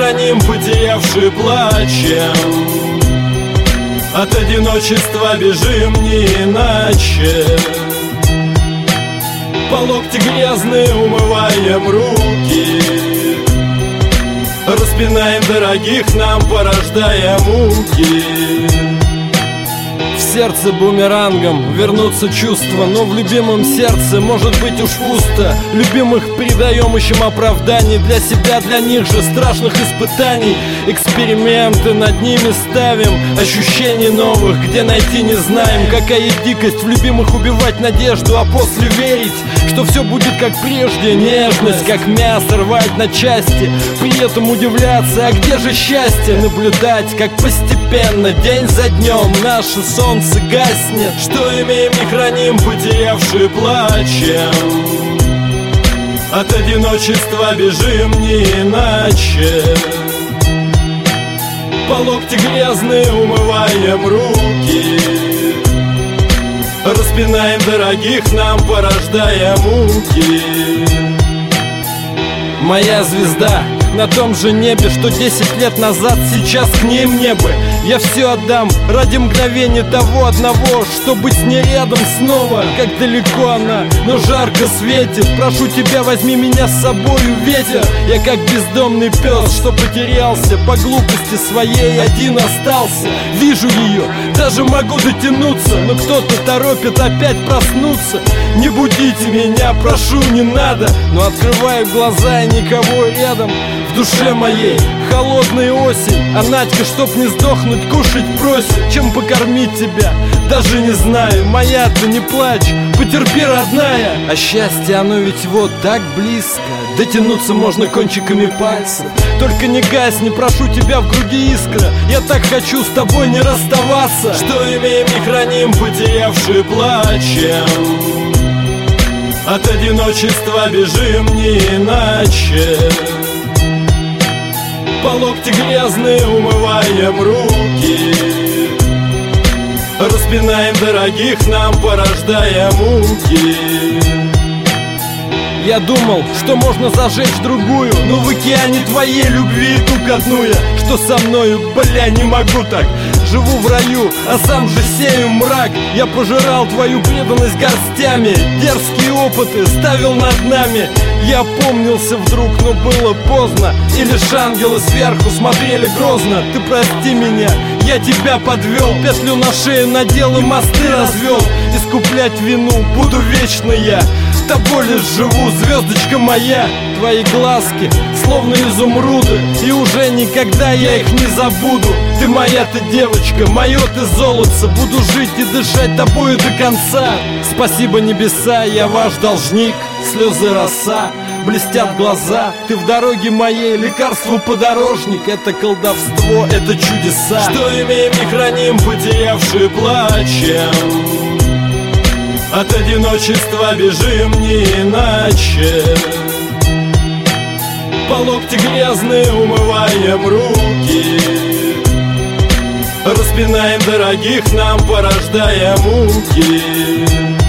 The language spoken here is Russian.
храним, потерявшие плачем. От одиночества бежим не иначе. По локти грязные умываем руки, распинаем дорогих нам, порождая муки. В сердце бумерангом вернутся чувства, но в любимом сердце может быть уж пусто. Любимых предаем, ищем оправданий для себя, для них же страшных испытаний. Эксперименты над ними ставим, ощущений новых где найти не знаем. Какая дикость в любимых убивать надежду, а после верить, что все будет как прежде. Нежность, как мясо, рвать на части, при этом удивляться, а где же счастье? Наблюдать, как постепенно, день за днем, наше солнце гаснет. Что имеем, не храним, потерявшие плачем. От одиночества бежим не иначе. По локти грязные умываем руки, распинаем дорогих нам, порождая муки. Моя звезда на том же небе, что 10 лет назад, сейчас к ней мне бы. Я все отдам ради мгновения того одного, что быть с ней рядом снова. Как далеко она, но жарко светит. Прошу тебя, возьми меня с собою, ветер. Я как бездомный пес, что потерялся, по глупости своей один остался. Вижу ее, даже могу дотянуться, но кто-то торопит опять проснуться. Не будите меня, прошу, не надо. Но открываю глаза и никого рядом. В душе моей холодная осень, а Надька, чтоб не сдохнуть, кушать просит. Чем покормить тебя, даже не знаю. Моя-то не плачь, потерпи, родная. А счастье, оно ведь вот так близко, дотянуться можно кончиками пальцев. Только не гасни, прошу тебя, в груди искра. Я так хочу с тобой не расставаться. Что имеем, не храним, потерявшие плачем. От одиночества бежим не иначе. По локти грязные умываем руки, распинаем дорогих нам, порождая муки. Я думал, что можно зажечь другую, но в океане твоей любви иду ко дну я. Что со мною, бля, не могу так. Живу в раю, а сам же сею мрак. Я пожирал твою преданность горстями, дерзкие опыты ставил над нами. Я помнился вдруг, но было поздно, и лишь ангелы сверху смотрели грозно. Ты прости меня, я тебя подвел, петлю на шею надел и мосты развел. Искуплять вину буду вечно я, тобой лишь живу, звездочка моя. Твои глазки, словно изумруды, и уже никогда я их не забуду. Ты моя-то девочка, мое ты золотце. Буду жить и дышать тобою до конца. Спасибо, небеса, я ваш должник. Слезы роса, блестят глаза. Ты в дороге моей, лекарство подорожник. Это колдовство, это чудеса. Что имеем, не храним, потерявшие плачем. От одиночества бежим не иначе. По локти грязные умываем руки, распинаем дорогих нам, порождая муки.